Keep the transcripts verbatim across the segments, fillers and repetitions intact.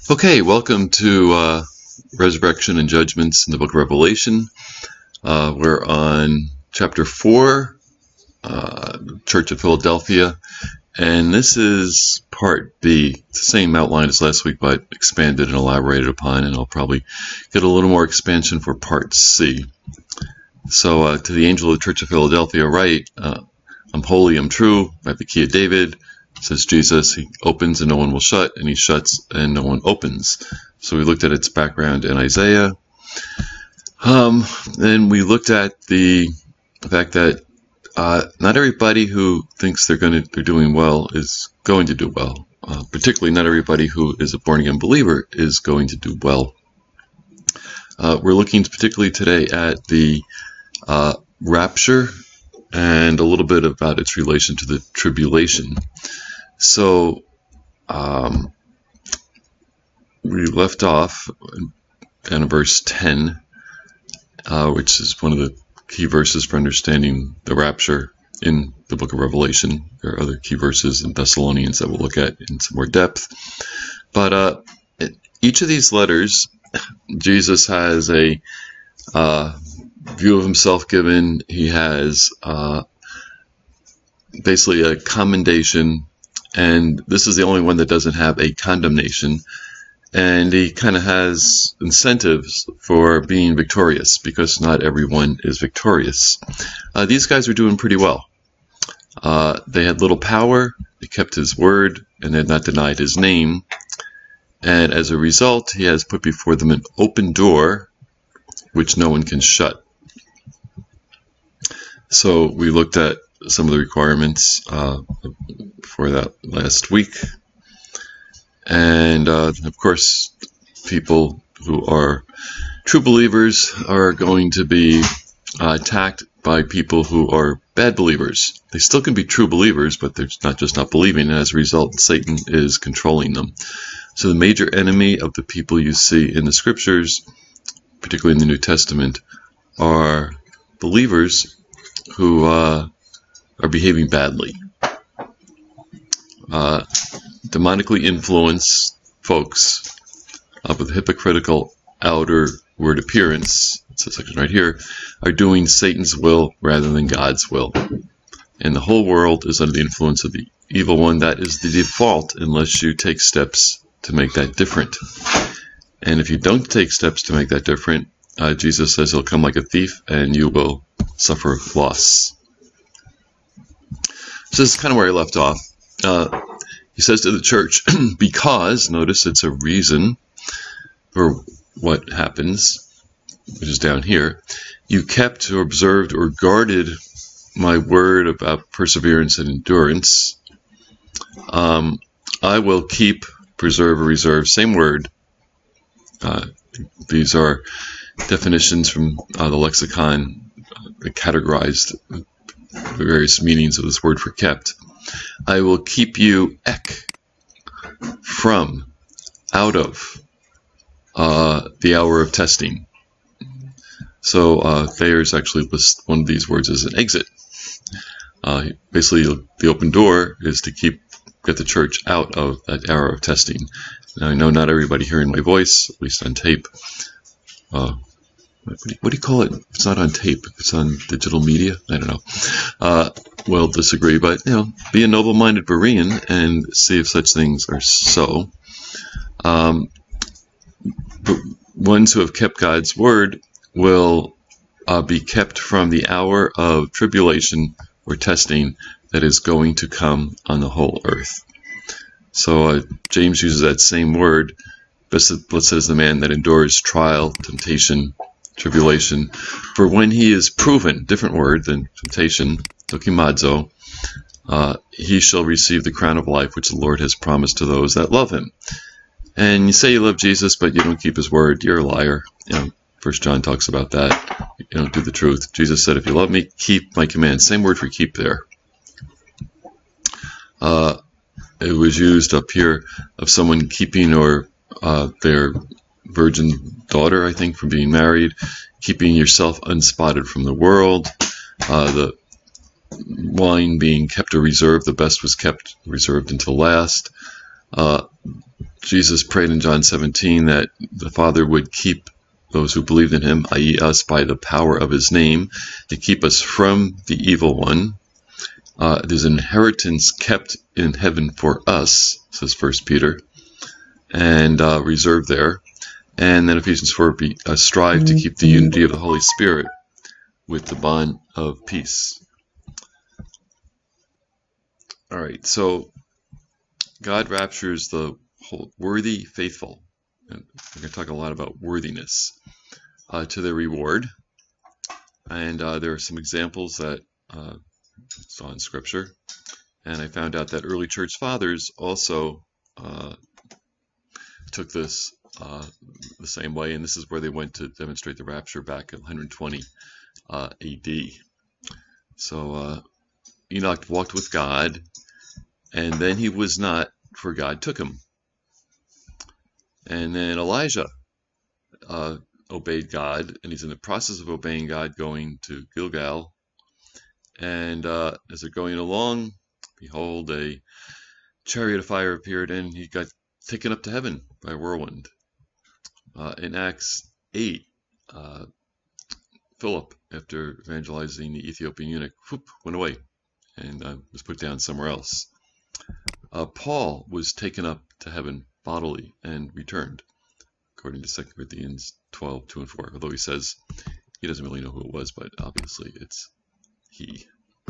Okay, welcome to uh, Resurrection and Judgments in the Book of Revelation. Uh, we're on chapter four, uh, Church of Philadelphia, and this is part B. It's the same outline as last week, but expanded and elaborated upon, and I'll probably get a little more expansion for part C. So, uh, to the angel of the Church of Philadelphia, write, uh, I'm holy, I'm true, I have the key of David. Says Jesus, he opens and no one will shut, and he shuts and no one opens. So we looked at its background in Isaiah. Um, then we looked at the fact that uh, not everybody who thinks they're going to they're doing well is going to do well. Uh, particularly, not everybody who is a born again believer is going to do well. Uh, we're looking particularly today at the uh, rapture and a little bit about its relation to the tribulation. So, um, we left off in verse ten, uh, which is one of the key verses for understanding the rapture in the book of Revelation. There are other key verses in Thessalonians that we'll look at in some more depth. But uh, each of these letters, Jesus has a uh, view of himself given. He has uh, basically a commendation. And this is the only one that doesn't have a condemnation. And he kind of has incentives for being victorious, because not everyone is victorious. Uh, these guys were doing pretty well. Uh, they had little power, they kept his word, and they had not denied his name. And as a result, he has put before them an open door, which no one can shut. So we looked at some of the requirements uh, for that last week. And uh, of course, people who are true believers are going to be uh, attacked by people who are bad believers. They still can be true believers, but they're not just not believing, and as a result, Satan is controlling them. So the major enemy of the people you see in the scriptures, particularly in the New Testament, are believers who uh, are behaving badly. Uh, demonically influenced folks uh, with hypocritical outer word appearance, it's a section right here, are doing Satan's will rather than God's will. And the whole world is under the influence of the evil one. That is the default unless you take steps to make that different. And if you don't take steps to make that different, uh, Jesus says he'll come like a thief and you will suffer loss. So this is kind of where I left off. Uh, he says to the church, because, notice it's a reason for what happens, which is down here, you kept or observed or guarded my word about perseverance and endurance. Um, I will keep, preserve, or reserve, same word. Uh, these are definitions from uh, the lexicon uh, that categorized the various meanings of this word for kept. I will keep you ek, from, out of uh, the hour of testing. So uh, Thayer's actually lists one of these words as an exit. Uh, basically, the open door is to keep get the church out of that hour of testing. Now, I know not everybody hearing my voice, at least on tape. Uh, What do, you, what do you call it? It's not on tape. It's on digital media. I don't know. Uh, well, disagree, but you know, be a noble-minded Berean and see if such things are so. Um, but ones who have kept God's word will uh, be kept from the hour of tribulation or testing that is going to come on the whole earth. So uh, James uses that same word. Blessed is the man that endures trial, temptation, tribulation, for when he is proven, different word than temptation, dokimazo, uh, he shall receive the crown of life which the Lord has promised to those that love him. And you say you love Jesus, but you don't keep his word, you're a liar. You know, First John talks about that. You don't do the truth. Jesus said, if you love me, keep my commands. Same word for keep there. Uh, it was used up here of someone keeping or uh, their virgin daughter, I think, from being married, keeping yourself unspotted from the world, uh, the wine being kept or reserved, the best was kept reserved until last, Uh, Jesus prayed in John seventeen that the Father would keep those who believed in him, that is us, by the power of his name, to keep us from the evil one. Uh, there's an inheritance kept in heaven for us, says First Peter, and uh, reserved there. And then Ephesians four, be, uh, strive to keep the unity of the Holy Spirit with the bond of peace. All right, so God raptures the whole worthy faithful. And we're going to talk a lot about worthiness uh, to their reward. And uh, there are some examples that uh, saw in Scripture. And I found out that early church fathers also uh, took this uh, the same way. And this is where they went to demonstrate the rapture back in one twenty uh, A D. So uh, Enoch walked with God, and then he was not, for God took him. And then Elijah uh, obeyed God, and he's in the process of obeying God, going to Gilgal. And uh, as they're going along, behold, a chariot of fire appeared, and he got taken up to heaven by a whirlwind. Uh, in Acts eight, uh, Philip, after evangelizing the Ethiopian eunuch, whoop, went away and uh, was put down somewhere else. Uh, Paul was taken up to heaven bodily and returned, according to Second Corinthians twelve, two and four, although he says he doesn't really know who it was, but obviously it's he.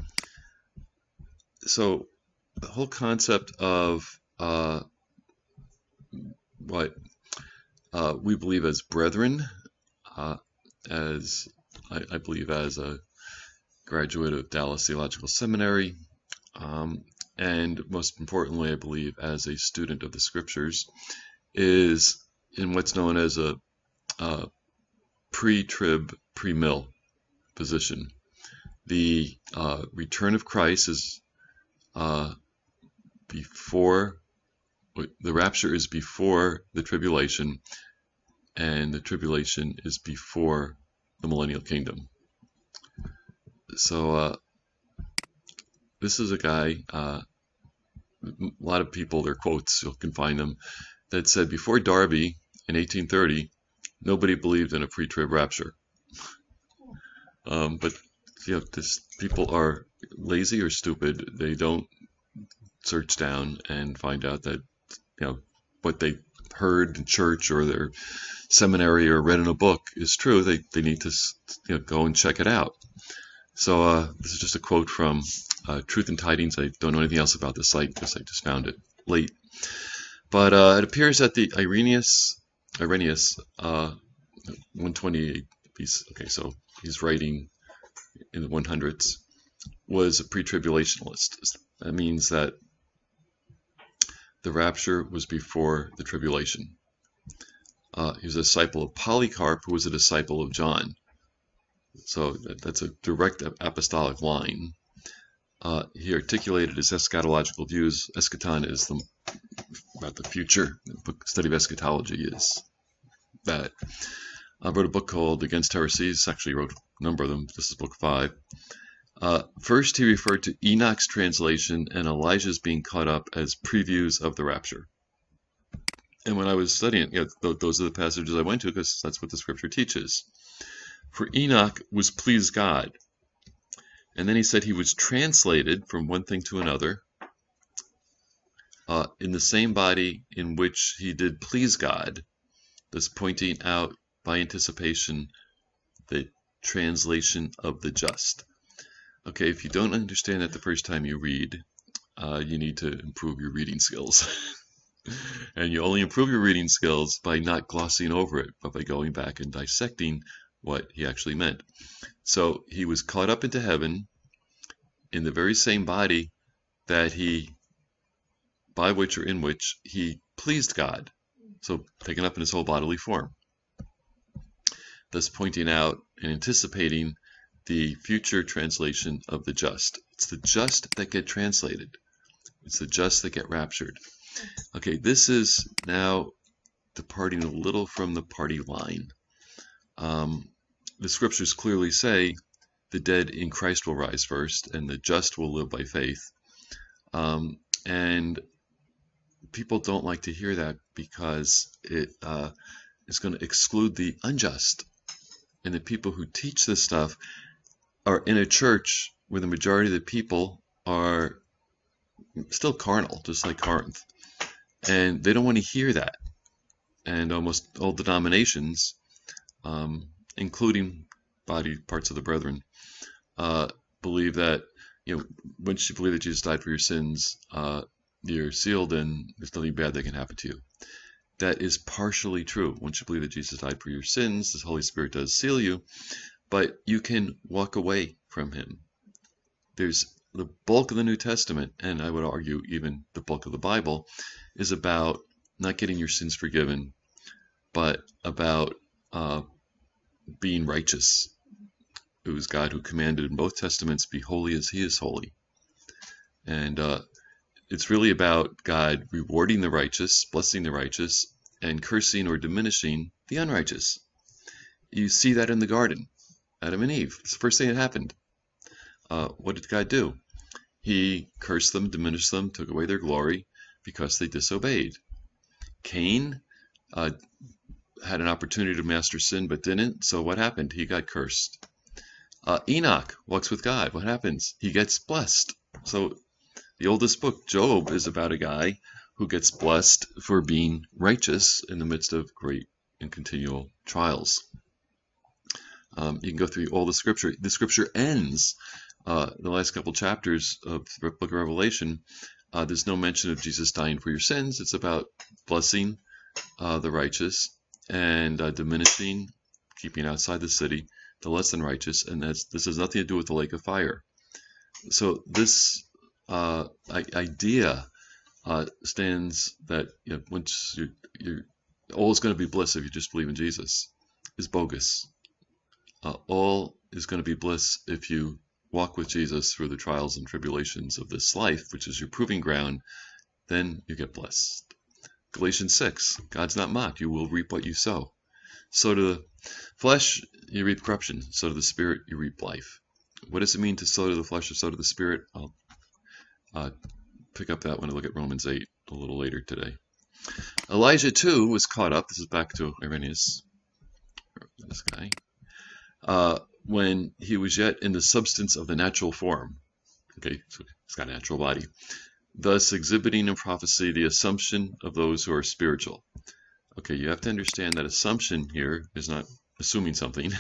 So the whole concept of uh, what uh, we believe as brethren, uh, as I, I believe as a graduate of Dallas Theological Seminary, um, and most importantly, I believe as a student of the Scriptures, is in what's known as a, a pre-trib, pre-mill position. The uh, return of Christ is uh, before, the rapture is before the tribulation, and the tribulation is before the millennial kingdom. So uh, this is a guy, uh, a lot of people, their quotes, you can find them, that said before Darby in eighteen thirty, nobody believed in a pre-trib rapture. Um, but you know, this, people are lazy or stupid. They don't search down and find out that, you know, what they heard in church or their seminary or read in a book is true. They they need to, you know, go and check it out. So uh, this is just a quote from uh, Truth and Tidings. I don't know anything else about the site because I just found it late. But uh, it appears that the Irenaeus, Irenaeus, uh, one twenty-eight, he's, okay, so he's writing in the hundreds, was a pre-tribulationalist. That means that the rapture was before the tribulation. Uh, he was a disciple of Polycarp, who was a disciple of John. So that, that's a direct apostolic line. Uh, he articulated his eschatological views. Eschaton is the, about the future. The book, study of eschatology is that. I wrote a book called Against Heresies. Actually wrote a number of them. This is book five. Uh, first, he referred to Enoch's translation and Elijah's being caught up as previews of the rapture. And when I was studying, you know, th those are the passages I went to because that's what the Scripture teaches. For Enoch was pleased God. And then he said he was translated from one thing to another uh, in the same body in which he did please God, thus pointing out by anticipation the translation of the just. Okay, if you don't understand that the first time you read, uh, you need to improve your reading skills. And you only improve your reading skills by not glossing over it, but by going back and dissecting what he actually meant. So he was caught up into heaven in the very same body that he, by which or in which he pleased God. So taken up in his whole bodily form. Thus pointing out and anticipating the future translation of the just. It's the just that get translated. It's the just that get raptured. Okay, this is now departing a little from the party line. Um, the Scriptures clearly say the dead in Christ will rise first, and the just will live by faith. Um, and people don't like to hear that because it uh, is going to exclude the unjust. And the people who teach this stuff are in a church where the majority of the people are still carnal, just like Corinth. And they don't want to hear that. And almost all denominations, um, including body parts of the brethren, uh, believe that, you know, once you believe that Jesus died for your sins, uh, you're sealed and there's nothing bad that can happen to you. That is partially true. Once you believe that Jesus died for your sins, the Holy Spirit does seal you, but you can walk away from him. There's the bulk of the New Testament, and I would argue even the bulk of the Bible, is about not getting your sins forgiven, but about uh, being righteous. It was God who commanded in both Testaments, be holy as he is holy. And uh, it's really about God rewarding the righteous, blessing the righteous, and cursing or diminishing the unrighteous. You see that in the garden. Adam and Eve. It's the first thing that happened. Uh, what did God do? He cursed them, diminished them, took away their glory because they disobeyed. Cain uh, had an opportunity to master sin but didn't, so what happened? He got cursed. Uh, Enoch walks with God. What happens? He gets blessed. So the oldest book, Job, is about a guy who gets blessed for being righteous in the midst of great and continual trials. Um, you can go through all the scripture. The scripture ends, uh, the last couple chapters of the book of Revelation, uh, there's no mention of Jesus dying for your sins. It's about blessing uh, the righteous and uh, diminishing, keeping outside the city, the less than righteous, and that's, this has nothing to do with the lake of fire. So this uh, idea uh, stands that, you know, once you, you're all is going to be bliss if you just believe in Jesus is bogus. Uh, all is going to be bliss if you walk with Jesus through the trials and tribulations of this life, which is your proving ground. Then you get blessed. Galatians six, God's not mocked. You will reap what you sow. So to the flesh, you reap corruption. So to the spirit, you reap life. What does it mean to sow to the flesh or sow to the spirit? I'll uh, pick up that when I look at Romans eight a little later today. Elijah too was caught up. This is back to Irenaeus, this guy, uh, when he was yet in the substance of the natural form. Okay, so he's got a natural body. Thus exhibiting in prophecy the assumption of those who are spiritual. Okay, you have to understand that assumption here is not assuming something.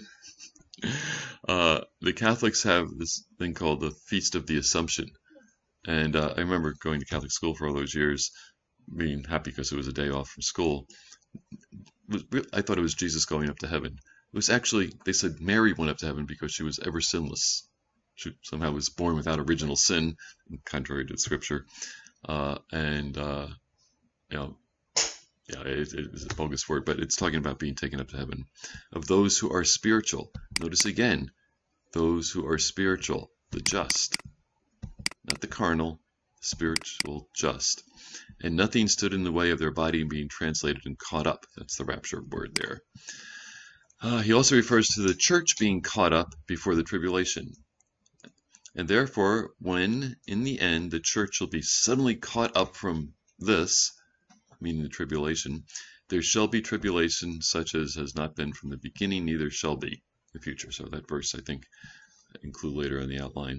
uh, the Catholics have this thing called the Feast of the Assumption. And uh, I remember going to Catholic school for all those years, being happy because it was a day off from school. I thought it was Jesus going up to heaven. It was actually, they said Mary went up to heaven because she was ever sinless. She somehow was born without original sin, contrary to Scripture. Uh, and, uh, you know, yeah, it, it is a bogus word, but it's talking about being taken up to heaven. Of those who are spiritual. Notice again, those who are spiritual, the just. Not the carnal, spiritual, just. And nothing stood in the way of their body being translated and caught up. That's the rapture word there. Uh, he also refers to the church being caught up before the tribulation. And therefore, when in the end the church shall be suddenly caught up from this, meaning the tribulation, there shall be tribulation such as has not been from the beginning, neither shall be in the future. So that verse, I think, I include later in the outline.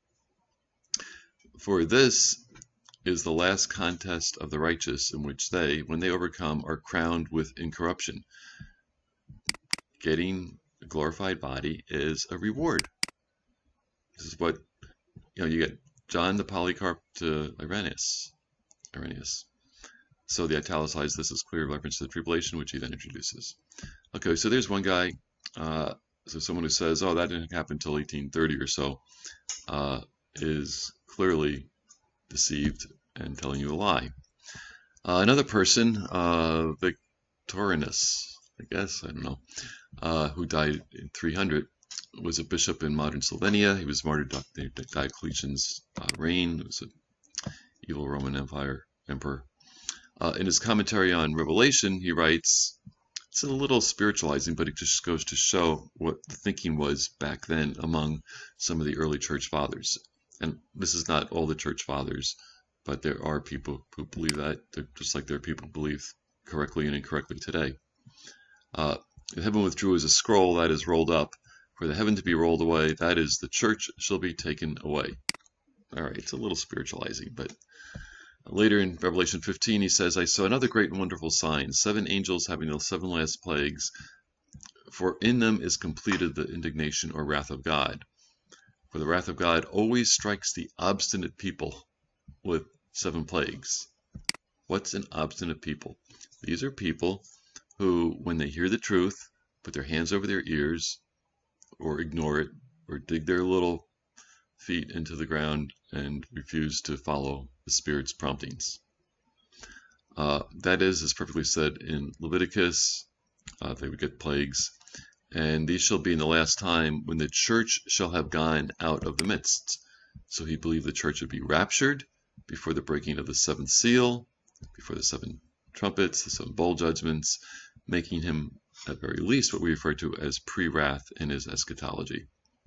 For this is the last contest of the righteous, in which they, when they overcome, are crowned with incorruption. Getting a glorified body is a reward. This is what, you know, you get John the Polycarp to Irenaeus. Irenaeus. So the italicized, this is clear reference to the tribulation, which he then introduces. Okay, so there's one guy, uh, so someone who says, oh, that didn't happen until eighteen thirty or so, uh, is clearly deceived and telling you a lie. Uh, another person, uh, Victorinus, I guess, I don't know, uh, who died in three hundred, was a bishop in modern Slovenia. He was martyred during Diocletian's uh, reign. It was an evil Roman Empire emperor. Uh, in his commentary on Revelation, he writes, it's a little spiritualizing, but it just goes to show what the thinking was back then among some of the early church fathers. And this is not all the church fathers, but there are people who believe that, just like there are people who believe correctly and incorrectly today. Uh, heaven withdrew as a scroll that is rolled up. For the heaven to be rolled away, that is, the church shall be taken away. All right, it's a little spiritualizing, but later in Revelation fifteen, he says, I saw another great and wonderful sign, seven angels having the seven last plagues, for in them is completed the indignation or wrath of God. For the wrath of God always strikes the obstinate people with seven plagues. What's an obstinate people? These are people who, when they hear the truth, put their hands over their ears, or ignore it, or dig their little feet into the ground and refuse to follow the Spirit's promptings. Uh, that is, as perfectly said in Leviticus, uh, they would get plagues. And these shall be in the last time when the church shall have gone out of the midst. So he believed the church would be raptured before the breaking of the seventh seal, before the seven trumpets, the seven bowl judgments, making him at very least what we refer to as pre-wrath in his eschatology.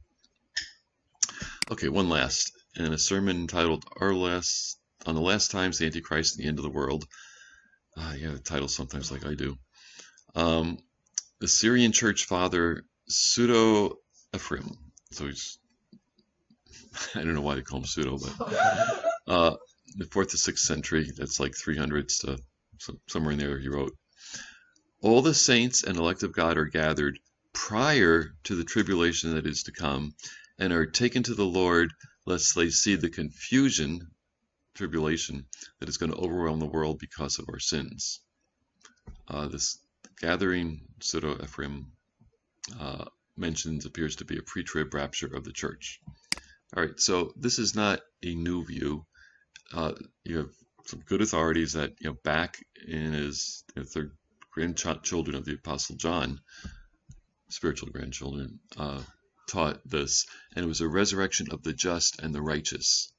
Okay, one last. In a sermon entitled Our Last, On the Last Times, the Antichrist and the End of the World. Uh, yeah, the title sometimes like I do. Um, the Syrian church father, Pseudo-Ephraim. So he's, I don't know why they call him pseudo, but uh, the fourth to sixth century, that's like three hundreds to somewhere in there, he wrote, all the saints and elect of God are gathered prior to the tribulation that is to come, and are taken to the Lord, lest they see the confusion, tribulation, that is going to overwhelm the world because of our sins. Uh, this gathering, Pseudo-Ephraim uh, mentions, appears to be a pre-trib rapture of the church. All right, so this is not a new view. Uh, you have some good authorities that, you know, back in his you know, third grandchildren of the Apostle John, spiritual grandchildren, uh, taught this, and it was a resurrection of the just and the righteous.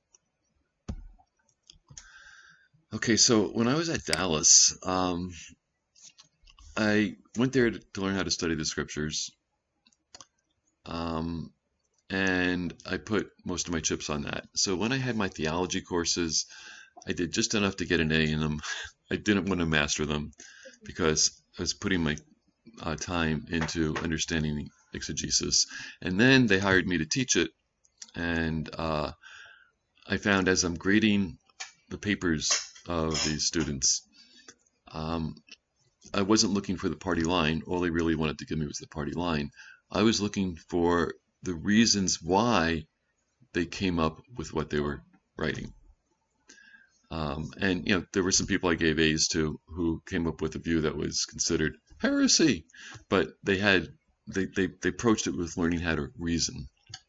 Okay, so when I was at Dallas, um, I went there to, to learn how to study the scriptures, um, and I put most of my chips on that. So when I had my theology courses, I did just enough to get an A in them. I didn't want to master them because I was putting my uh, time into understanding exegesis. And then they hired me to teach it, and uh, I found as I'm grading the papers of these students, um, I wasn't looking for the party line. All they really wanted to give me was the party line. I was looking for the reasons why they came up with what they were writing. Um, and, you know, there were some people I gave A's to who came up with a view that was considered heresy, but they had, they, they, they approached it with learning how to reason.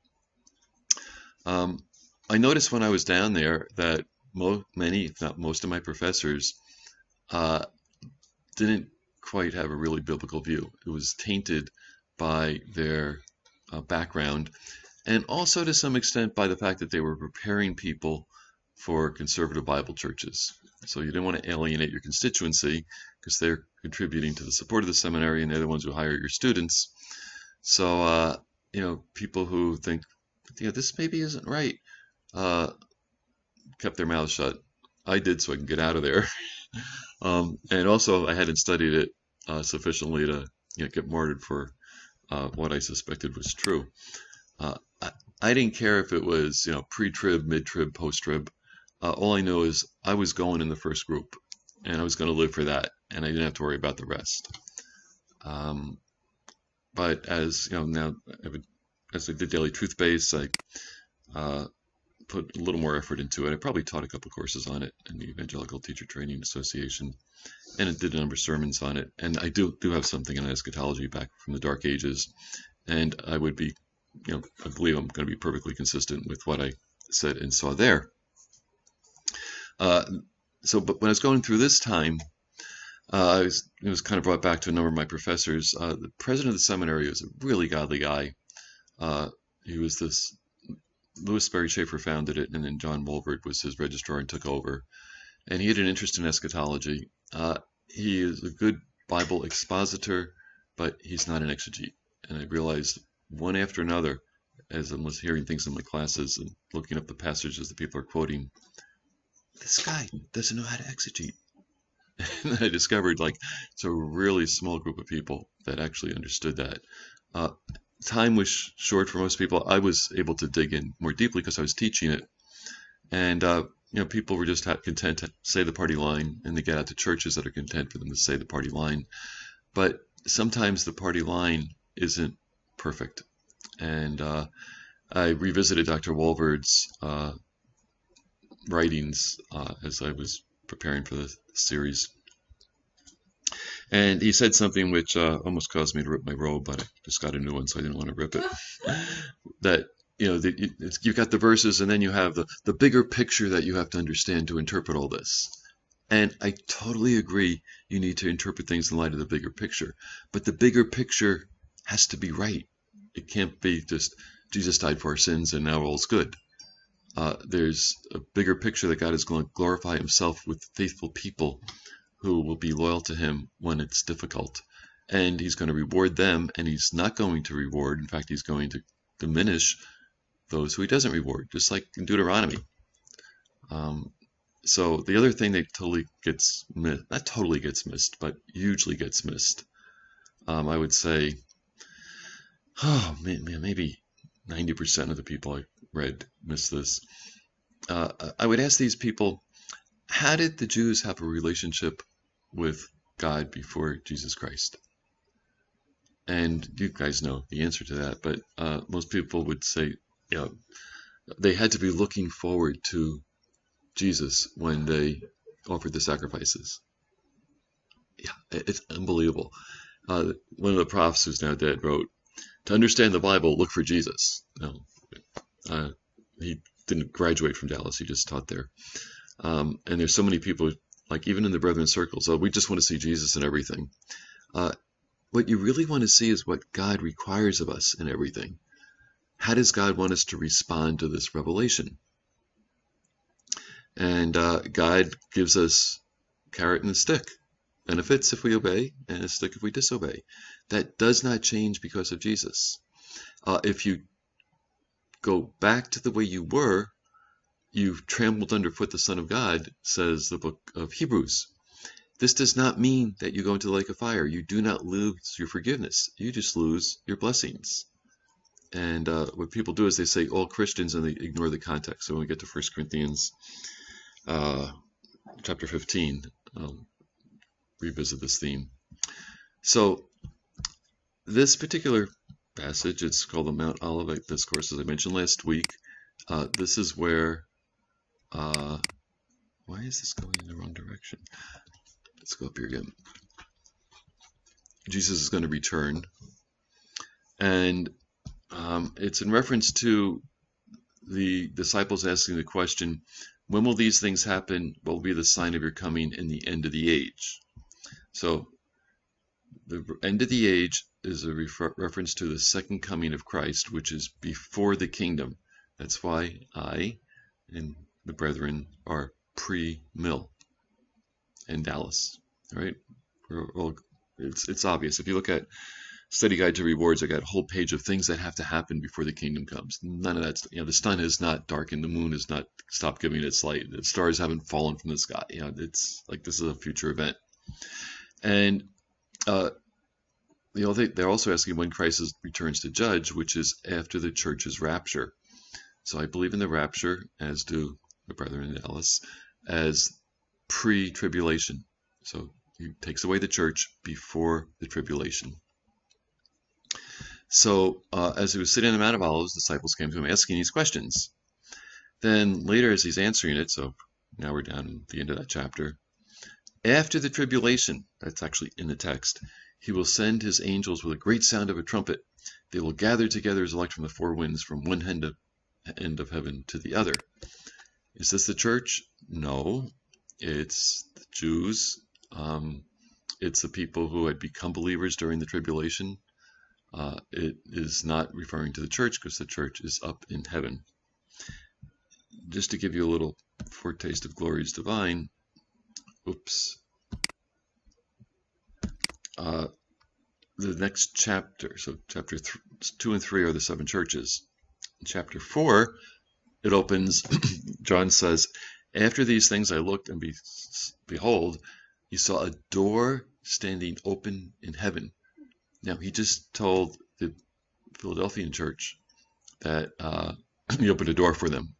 Um, I noticed when I was down there that mo many, if not most of my professors, uh, didn't quite have a really biblical view. It was tainted by their uh, background, and also to some extent by the fact that they were preparing people for conservative Bible churches. So you didn't want to alienate your constituency because they're contributing to the support of the seminary, and they're the ones who hire your students. So, uh, you know, people who think, you know, this maybe isn't right, uh, kept their mouths shut. I did, so I can get out of there. um, and also, I hadn't studied it uh, sufficiently to you know, get martyred for uh, what I suspected was true. Uh, I, I didn't care if it was, you know, pre-trib, mid-trib, post-trib. Uh, all I know is I was going in the first group, and I was going to live for that, and I didn't have to worry about the rest. Um, but as you know, now I would, as I did Daily Truth Base, I uh, put a little more effort into it. I probably taught a couple courses on it in the Evangelical Teacher Training Association, and it did a number of sermons on it. And I do do have something in eschatology back from the Dark Ages, and I would be, you know, I believe I'm going to be perfectly consistent with what I said and saw there. Uh, so, but when I was going through this time, uh, I was, it was kind of brought back to a number of my professors. Uh, the president of the seminary was a really godly guy. Uh, he was this, Louis Sperry Chafer founded it, and then John Mulvert was his registrar and took over. And he had an interest in eschatology. Uh, he is a good Bible expositor, but he's not an exegete. And I realized one after another, as I was hearing things in my classes and looking up the passages that people are quoting, this guy doesn't know how to exegete. And I discovered, like, it's a really small group of people that actually understood that. Uh, time was short for most people. I was able to dig in more deeply because I was teaching it. And, uh, you know, people were just content to say the party line, and they get out to churches that are content for them to say the party line. But sometimes the party line isn't perfect. And uh, I revisited Doctor Walvoord's uh, writings uh, as I was preparing for the series. And he said something which uh, almost caused me to rip my robe, but I just got a new one, so I didn't want to rip it. That, you know, the, you've got the verses, and then you have the, the bigger picture that you have to understand to interpret all this. And I totally agree, you need to interpret things in light of the bigger picture. But the bigger picture has to be right. It can't be just, Jesus died for our sins and now all's good. Uh, there's a bigger picture that God is going to glorify himself with faithful people who will be loyal to him when it's difficult. And he's going to reward them, and he's not going to reward. In fact, he's going to diminish those who he doesn't reward, just like in Deuteronomy. Um, so the other thing that totally gets missed, not totally gets missed, but hugely gets missed, um, I would say, oh man, man maybe ninety percent of the people I read miss this. Uh, I would ask these people, how did the Jews have a relationship with God before Jesus Christ? And you guys know the answer to that, but uh, most people would say, you know, they had to be looking forward to Jesus when they offered the sacrifices. Yeah, it's unbelievable. Uh, one of the profs who's now dead wrote, to understand the Bible, look for Jesus. No, uh, he didn't graduate from Dallas, he just taught there. Um, and there's so many people, like even in the Brethren circles, oh, we just want to see Jesus in everything. Uh, what you really want to see is what God requires of us in everything. How does God want us to respond to this revelation? And uh, God gives us carrot and a stick. Benefits if we obey, and a stick if we disobey. That does not change because of Jesus. Uh, if you go back to the way you were, you've trampled underfoot the Son of God, says the book of Hebrews. This does not mean that you go into the lake of fire. You do not lose your forgiveness. You just lose your blessings. And uh, what people do is they say all Christians, and they ignore the context. So when we get to First Corinthians uh, chapter fifteen, I'll revisit this theme. So this particular passage, it's called the Mount Olivet Discourse, as I mentioned last week. Uh, this is where, uh, why is this going in the wrong direction? Let's go up here again. Jesus is going to return, and um, it's in reference to the disciples asking the question, when will these things happen? What will be the sign of your coming in the end of the age? So the end of the age is a refer reference to the second coming of Christ, which is before the kingdom. That's why I and the brethren are pre-mill in Dallas. All right? We're, well, it's, it's obvious. If you look at Study Guide to Rewards, I got a whole page of things that have to happen before the kingdom comes. None of that, you know, the sun has not darkened, the moon has not stopped giving its light, the stars haven't fallen from the sky. You know, it's like this is a future event. And uh, you know, they, they're also asking when Christ returns to judge, which is after the church's rapture. So I believe in the rapture, as do the brethren in Dallas, as pre-tribulation. So he takes away the church before the tribulation. So uh, as he was sitting on the Mount of Olives, disciples came to him asking these questions. Then later, as he's answering it, so now we're down at the end of that chapter, after the tribulation, that's actually in the text, he will send his angels with a great sound of a trumpet. They will gather together his elect from the four winds, from one end of, end of heaven to the other. Is this the church? No, it's the Jews. Um, it's the people who had become believers during the tribulation. Uh, it is not referring to the church because the church is up in heaven. Just to give you a little foretaste of glories divine, oops. Uh, the next chapter, so chapter th two and three are the seven churches. In chapter four, it opens, John says, After these things I looked, and be, behold, he saw a door standing open in heaven. Now, he just told the Philadelphian church that uh, he opened a door for them.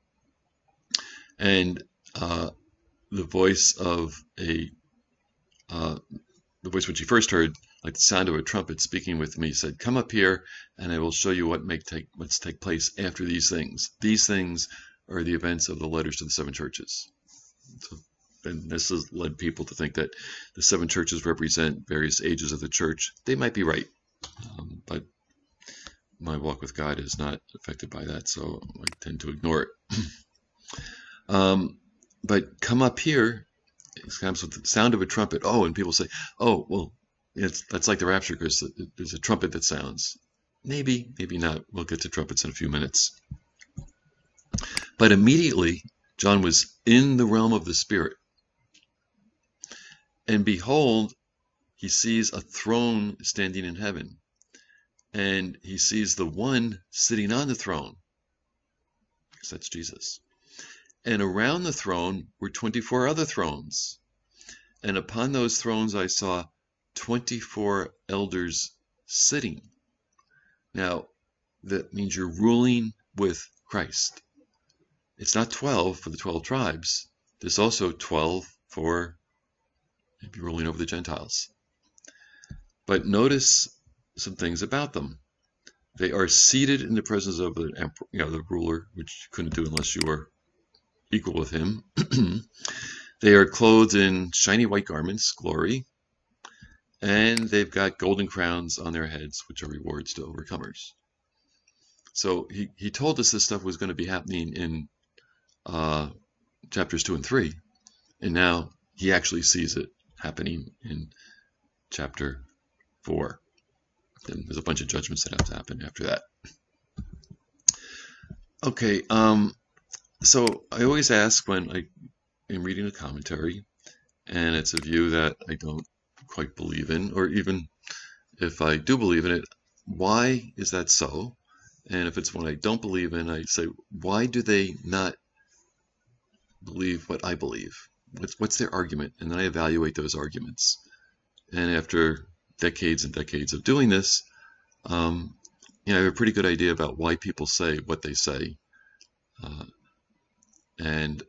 And uh, the voice of a, uh, the voice which he first heard, like the sound of a trumpet speaking with me, said, "Come up here, and I will show you what may take, what's take place after these things." These things are the events of the letters to the seven churches. So, and this has led people to think that the seven churches represent various ages of the church. They might be right, um, but my walk with God is not affected by that, so I tend to ignore it. um, but come up here, it comes with the sound of a trumpet. Oh, and people say, "Oh, well, it's that's like the rapture because there's a trumpet that sounds." Maybe, maybe not. We'll get to trumpets in a few minutes. But immediately, John was in the realm of the Spirit. And behold, he sees a throne standing in heaven. And he sees the one sitting on the throne, because that's Jesus. And around the throne were twenty-four other thrones. And upon those thrones I saw twenty-four elders sitting. Now, that means you're ruling with Christ. It's not twelve for the twelve tribes. There's also twelve for maybe ruling over the Gentiles. But notice some things about them. They are seated in the presence of the emperor, you know, the ruler, which you couldn't do unless you were equal with him. They are clothed in shiny white garments, glory, and they've got golden crowns on their heads, which are rewards to overcomers. So he, he told us this stuff was going to be happening in uh, chapters two and three, and now he actually sees it happening in chapter four. Then there's a bunch of judgments that have to happen after that. Okay, um, so I always ask when I am reading a commentary, and it's a view that I don't quite believe in, or even if I do believe in it, why is that so? And if it's one I don't believe in, I say, why do they not believe what I believe? What's, what's their argument? And then I evaluate those arguments. And after decades and decades of doing this, um, you know, I have a pretty good idea about why people say what they say. Uh, and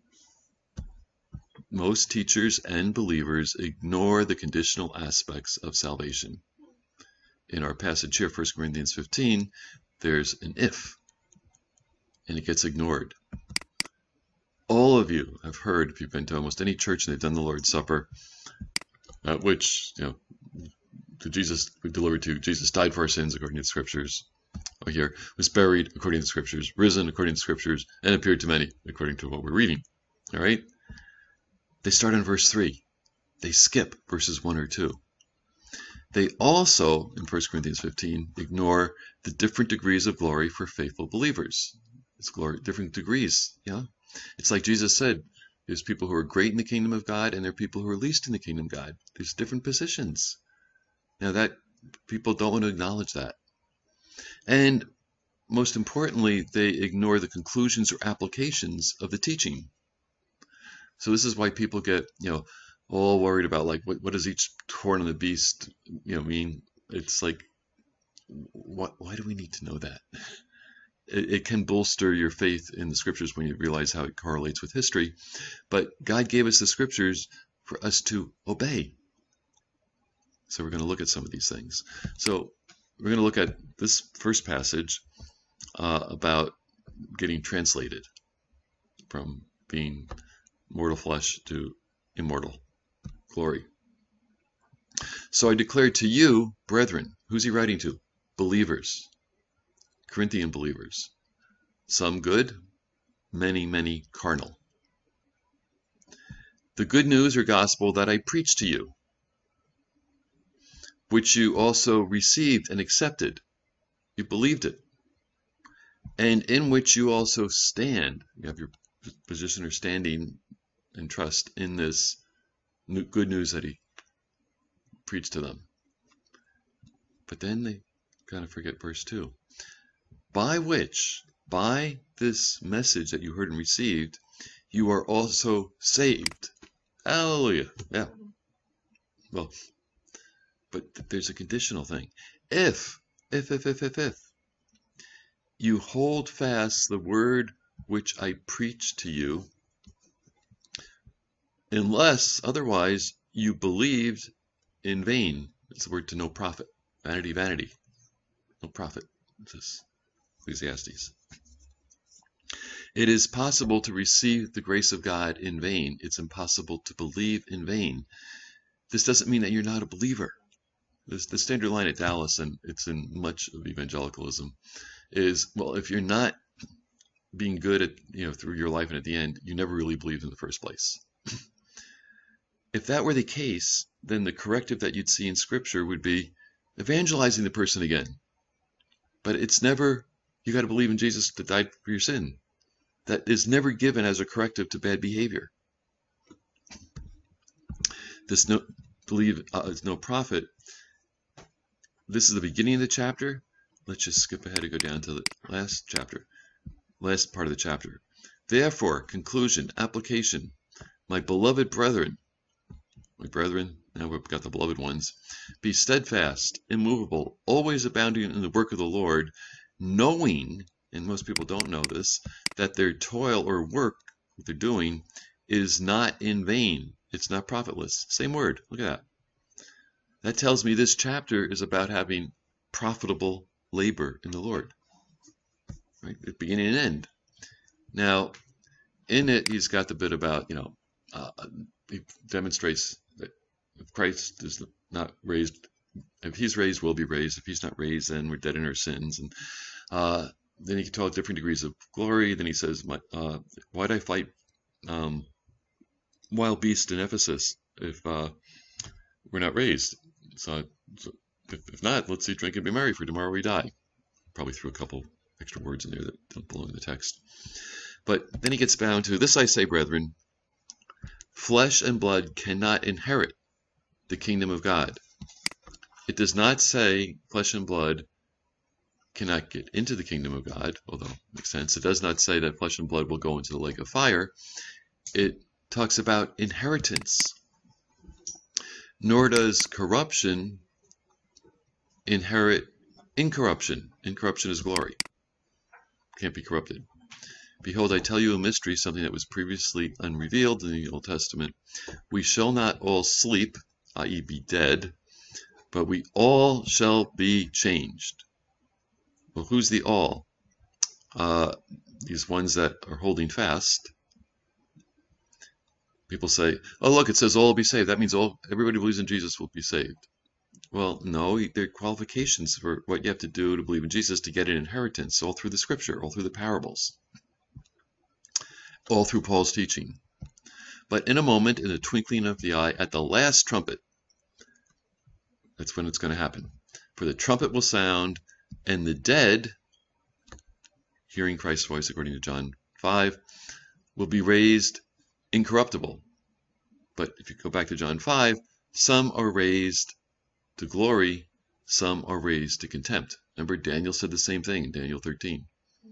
most teachers and believers ignore the conditional aspects of salvation. In our passage here, First Corinthians fifteen, there's an if, and it gets ignored. All of you have heard, if you've been to almost any church and they've done the Lord's Supper, uh, which, you know, to Jesus, we delivered to Jesus died for our sins according to the Scriptures. Oh, here was buried according to the Scriptures, risen according to the Scriptures, and appeared to many according to what we're reading. All right. They start in verse three. They skip verses one or two. They also, in First Corinthians fifteen, ignore the different degrees of glory for faithful believers. It's glory, different degrees. Yeah, it's like Jesus said, there's people who are great in the kingdom of God, and there are people who are least in the kingdom of God. There's different positions. Now that people don't want to acknowledge that. And most importantly, they ignore the conclusions or applications of the teaching. So this is why people get, you know, all worried about, like, what, what does each horn of the beast, you know, mean? It's like, what, why do we need to know that? It, it can bolster your faith in the Scriptures when you realize how it correlates with history. But God gave us the Scriptures for us to obey. So we're going to look at some of these things. So we're going to look at this first passage uh, about getting translated from being mortal flesh to immortal glory. So I declare to you, brethren, who's he writing to? Believers, Corinthian believers. Some good, many, many carnal. The good news or gospel that I preached to you, which you also received and accepted. You believed it. And in which you also stand. You have your position or standing and trust in this good news that he preached to them. But then they kind of forget verse two. By which, by this message that you heard and received, you are also saved. Hallelujah. Yeah. Well, but there's a conditional thing. If, if, if, if, if, if you hold fast the word which I preach to you, unless otherwise you believed in vain. It's the word to no profit. Vanity, vanity. No profit. This is Ecclesiastes. It is possible to receive the grace of God in vain. It's impossible to believe in vain. This doesn't mean that you're not a believer. This, the standard line at Dallas, and it's in much of evangelicalism, is, well, if you're not being good at, you know, through your life and at the end, you never really believed in the first place. If that were the case, then the corrective that you'd see in Scripture would be evangelizing the person again. But it's never, you got to believe in Jesus that died for your sin. That is never given as a corrective to bad behavior. This no believe uh, is no profit. This is the beginning of the chapter. Let's just skip ahead and go down to the last chapter, last part of the chapter. Therefore, conclusion, application, my beloved brethren, my brethren, now we've got the beloved ones, be steadfast, immovable, always abounding in the work of the Lord, knowing, and most people don't know this, that their toil or work, what they're doing, is not in vain. It's not profitless. Same word. Look at that. That tells me this chapter is about having profitable labor in the Lord. Right? At beginning and end. Now, in it, he's got the bit about, you know, uh, he demonstrates that if Christ is not raised, if he's raised, we'll be raised. If he's not raised, then we're dead in our sins. And uh, then he can talk different degrees of glory. Then he says, my, uh, why'd I fight um, wild beasts in Ephesus if uh, we're not raised? So, so if, if not, let's eat, drink, and be merry, for tomorrow we die. Probably threw a couple extra words in there that don't belong in the text. But then he gets down to, this I say, brethren, flesh and blood cannot inherit the kingdom of God. It does not say flesh and blood cannot get into the kingdom of God, although it makes sense. It does not say that flesh and blood will go into the lake of fire. It talks about inheritance. Nor does corruption inherit incorruption. Incorruption is glory. Can't be corrupted. Behold, I tell you a mystery, something that was previously unrevealed in the Old Testament. We shall not all sleep, that is be dead, but we all shall be changed. Well, who's the all? Uh, these ones that are holding fast. People say, oh, look, it says all will be saved. That means all everybody who believes in Jesus will be saved. Well, no, there are qualifications for what you have to do to believe in Jesus to get an inheritance, all through the Scripture, all through the parables, all through Paul's teaching. But in a moment, in the twinkling of the eye, at the last trumpet, that's when it's going to happen. For the trumpet will sound, and the dead, hearing Christ's voice according to John five, will be raised incorruptible. But if you go back to John five, some are raised to glory, some are raised to contempt. Remember, Daniel said the same thing in Daniel thirteen.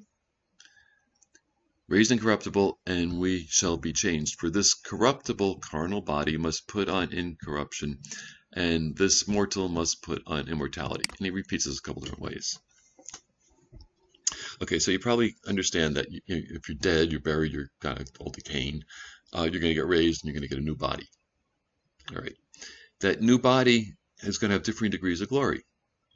Raised incorruptible, and we shall be changed. For this corruptible carnal body must put on incorruption, and this mortal must put on immortality. And he repeats this a couple different ways. Okay, so you probably understand that you, if you're dead, you're buried, you're kind of all decaying, uh, you're going to get raised and you're going to get a new body. All right. That new body is going to have different degrees of glory.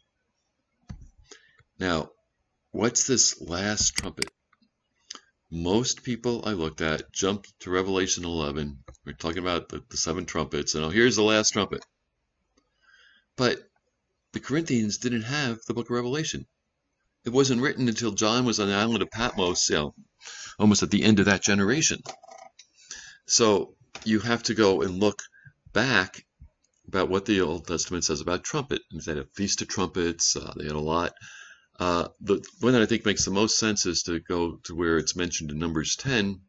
Now, what's this last trumpet? Most people I looked at jumped to Revelation eleven. We're talking about the, the seven trumpets, and oh, here's the last trumpet. But the Corinthians didn't have the book of Revelation. It wasn't written until John was on the island of Patmos, you know, almost at the end of that generation. So you have to go and look back about what the Old Testament says about trumpet. They had a Feast of Trumpets. Uh, they had a lot. Uh, the one that I think makes the most sense is to go to where it's mentioned in Numbers ten.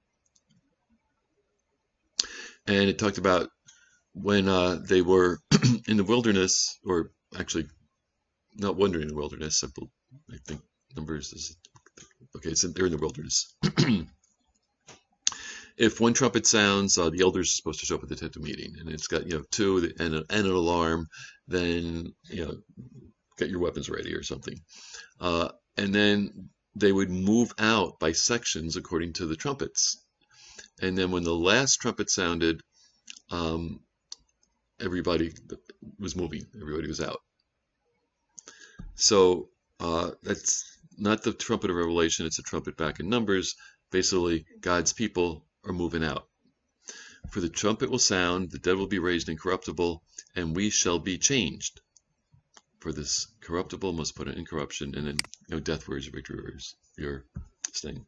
And it talked about when uh, they were in the wilderness, or actually not wandering in the wilderness. I, I think Numbers is, okay, it's in, they're in the wilderness. if one trumpet sounds, uh, the elders are supposed to show up at the tent of meeting, and it's got, you know, two and, a, and an alarm, then, you know, get your weapons ready or something. Uh, and then they would move out by sections according to the trumpets. And then when the last trumpet sounded, um, everybody was moving, everybody was out. So uh, that's not the trumpet of Revelation, it's a trumpet back in Numbers. Basically, God's people are moving out. For the trumpet will sound, the dead will be raised incorruptible, and we shall be changed. For this corruptible must put an incorruption, and then, you know, death wears your victory wears your sting.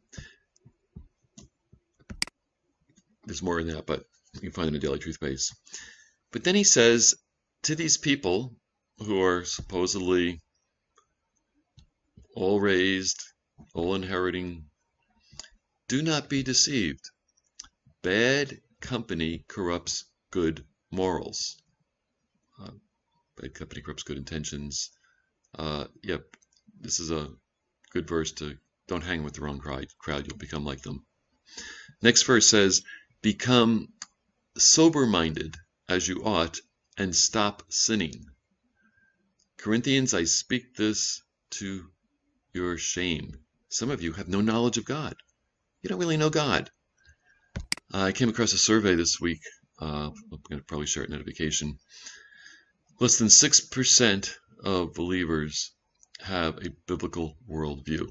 There's more in that, but you can find it in the Daily Truth Base. But then he says to these people who are supposedly all raised, all inheriting, do not be deceived. Bad company corrupts good morals. Uh, bad company corrupts good intentions. Uh, yep, this is a good verse to don't hang with the wrong crowd. Crowd, you'll become like them. Next verse says, become sober-minded as you ought, and stop sinning. Corinthians, I speak this to your shame. Some of you have no knowledge of God. You don't really know God. Uh, I came across a survey this week. Uh, I'm going to probably share it in notification. Less than six percent of believers have a biblical worldview.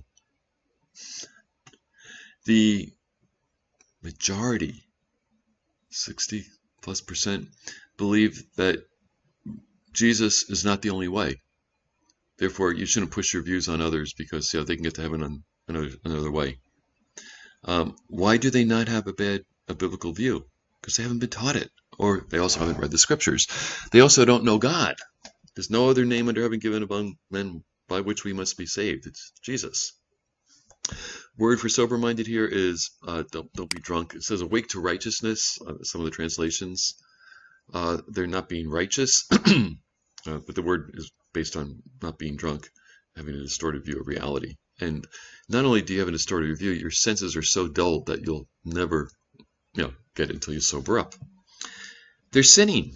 The majority, sixty plus percent, believe that Jesus is not the only way. Therefore, you shouldn't push your views on others because, you know, they can get to heaven on another, another way. Um, why do they not have a bad a biblical view? Because they haven't been taught it, or they also haven't read the scriptures. They also don't know God. There's no other name under heaven given among men by which we must be saved. It's Jesus. Word for sober-minded here is uh, don't don't be drunk. It says awake to righteousness. Uh, some of the translations, uh, they're not being righteous, uh, but the word is based on not being drunk, having a distorted view of reality. And not only do you have a distorted view, your senses are so dull that you'll never, you know, get it until you sober up. They're sinning,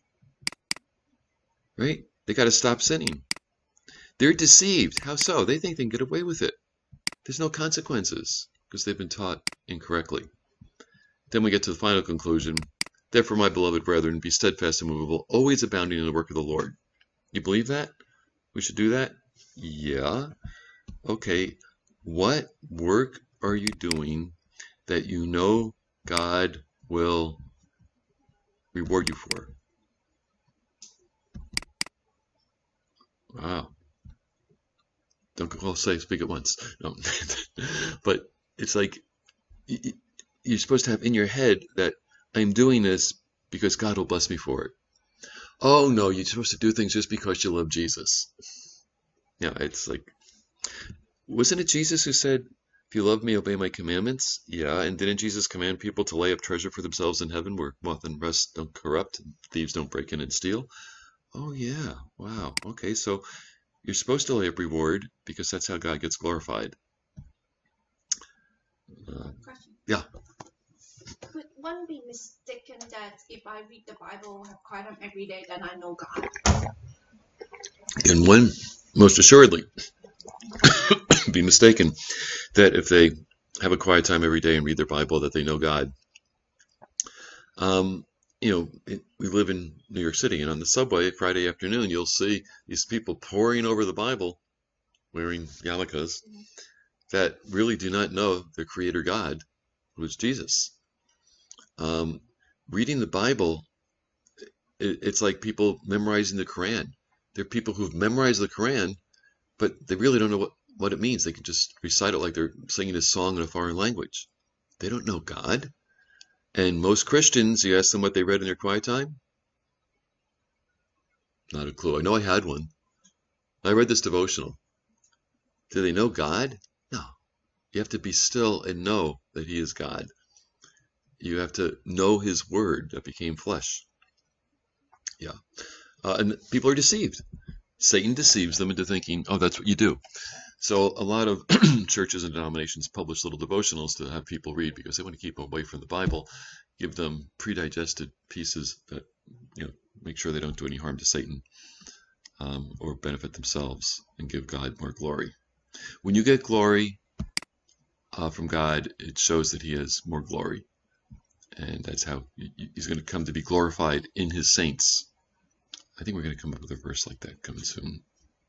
right? They got to stop sinning. They're deceived. How so? They think they can get away with it. There's no consequences because they've been taught incorrectly. Then we get to the final conclusion. Therefore, my beloved brethren, be steadfast and immovable, always abounding in the work of the Lord. You believe that? We should do that? Yeah. Okay. What work are you doing that you know God will reward you for? Wow. Don't all say speak at once. No. But it's like you're supposed to have in your head that I'm doing this because God will bless me for it. Oh no, you're supposed to do things just because you love Jesus. Yeah, it's like, wasn't it Jesus who said, if you love me, obey my commandments? Yeah, and didn't Jesus command people to lay up treasure for themselves in heaven where moth and rust don't corrupt, and thieves don't break in and steal? Oh yeah, wow. Okay, so you're supposed to lay up reward because that's how God gets glorified. Uh, Question. Yeah. Could one be mistaken that if I read the Bible, have quiet time every day, then I know God? And one, most assuredly, be mistaken that if they have a quiet time every day and read their Bible, that they know God. Um, you know, it, we live in New York City, and on the subway Friday afternoon, you'll see these people poring over the Bible, wearing yarmulkes, that really do not know their Creator God, who is Jesus. Um, reading the Bible, it, it's like people memorizing the Quran. There are people who've memorized the Quran, but they really don't know what, what it means. They can just recite it like they're singing a song in a foreign language. They don't know God. And most Christians, you ask them what they read in their quiet time? Not a clue. I know I had one. I read this devotional. Do they know God? No. You have to be still and know that He is God. You have to know His Word that became flesh. Yeah. Uh, and people are deceived. Satan deceives them into thinking, oh, that's what you do. So a lot of churches and denominations publish little devotionals to have people read because they want to keep away from the Bible, give them pre-digested pieces that, you know, make sure they don't do any harm to Satan um, or benefit themselves and give God more glory. When you get glory uh, from God, it shows that he has more glory. And that's how he's going to come to be glorified in his saints. I think we're going to come up with a verse like that coming soon.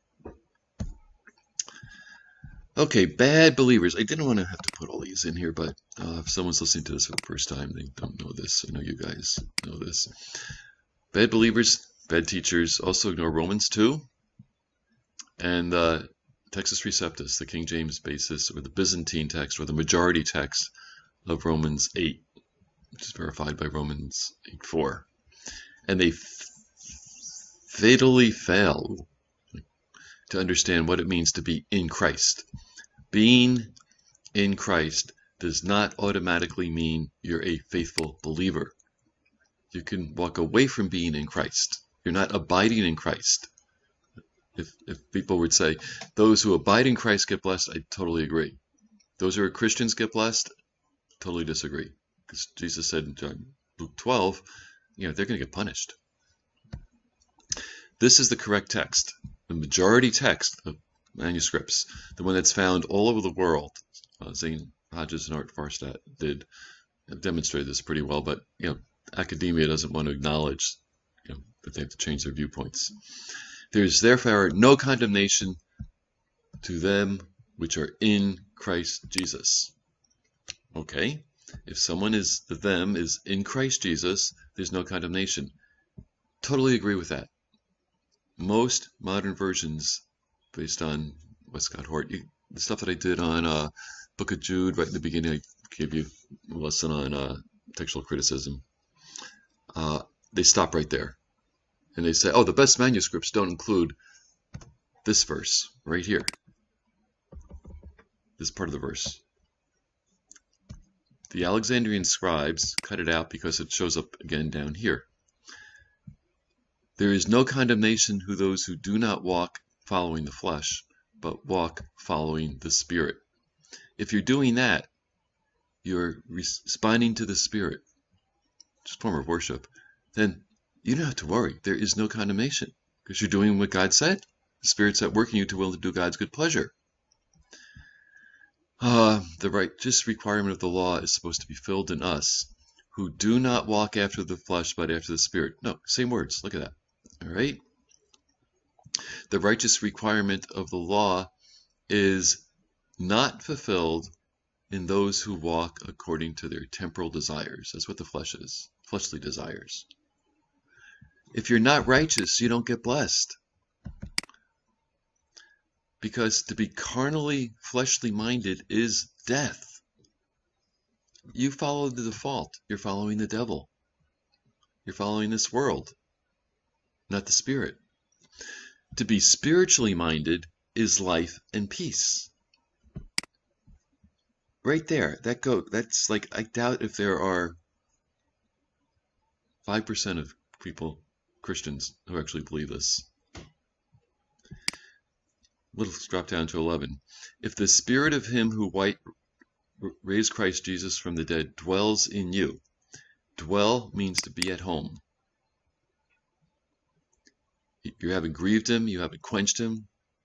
Okay, bad believers. I didn't want to have to put all these in here, but uh, if someone's listening to this for the first time, they don't know this. I know you guys know this. Bad believers, bad teachers. Also ignore Romans two and uh, Textus Receptus, the King James basis, or the Byzantine text, or the majority text of Romans eight, which is verified by Romans eight four. And they fatally fail to understand what it means to be in Christ. Being in Christ does not automatically mean you're a faithful believer. You can walk away from being in Christ. You're not abiding in Christ. If, if people would say, those who abide in Christ get blessed, I totally agree. Those who are Christians get blessed, totally disagree. Because Jesus said in John, Luke twelve, you know, they're going to get punished. This is the correct text. The majority text of manuscripts, the one that's found all over the world. Uh, Zane Hodges and Art Farstad did have demonstrated this pretty well, but you know, academia doesn't want to acknowledge, you know, that they have to change their viewpoints. There's therefore no condemnation to them which are in Christ Jesus. Okay, if someone is the them is in Christ Jesus, there's no condemnation. Totally agree with that. Most modern versions, based on Westcott Hort, you, the stuff that I did on uh, Book of Jude right in the beginning, I gave you a lesson on uh, textual criticism. Uh, they stop right there, and they say, "Oh, the best manuscripts don't include this verse right here. This part of the verse." The Alexandrian scribes cut it out because it shows up again down here. There is no condemnation to those who do not walk following the flesh, but walk following the Spirit. If you're doing that, you're responding to the Spirit, it's a form of worship, then you don't have to worry. There is no condemnation because you're doing what God said. The Spirit's at work in you to will to do God's good pleasure. Uh, the righteous requirement of the law is supposed to be filled in us who do not walk after the flesh, but after the Spirit. No, same words. Look at that. All right. The righteous requirement of the law is not fulfilled in those who walk according to their temporal desires. That's what the flesh is, fleshly desires. If you're not righteous, you don't get blessed. Because to be carnally, fleshly minded is death. You follow the default. You're following the devil. You're following this world, not the Spirit. To be spiritually minded is life and peace. Right there, that go. That's like, I doubt if there are five percent of people, Christians, who actually believe this. Let's drop down to eleven. If the Spirit of him who white raised Christ Jesus from the dead dwells in you. Dwell means to be at home. You haven't grieved him, you haven't quenched him.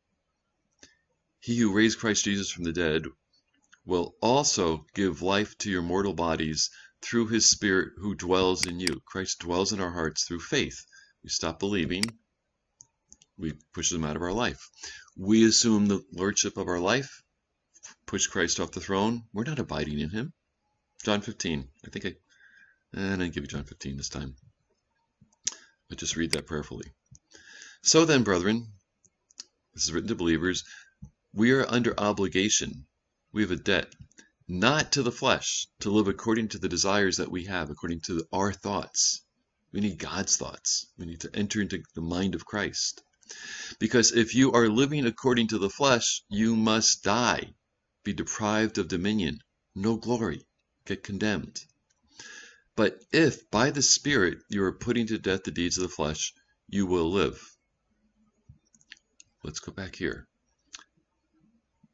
He who raised Christ Jesus from the dead will also give life to your mortal bodies through his Spirit who dwells in you. Christ dwells in our hearts through faith. We stop believing, we push him out of our life. We assume the lordship of our life, push Christ off the throne. We're not abiding in him. John fifteen. I think I, I didn't give you John fifteen this time. But just read that prayerfully. So then, brethren, this is written to believers, we are under obligation. We have a debt, not to the flesh, to live according to the desires that we have, according to our thoughts. We need God's thoughts. We need to enter into the mind of Christ. Because if you are living according to the flesh, you must die, be deprived of dominion, no glory, get condemned. But if by the Spirit you are putting to death the deeds of the flesh, you will live. Let's go back here.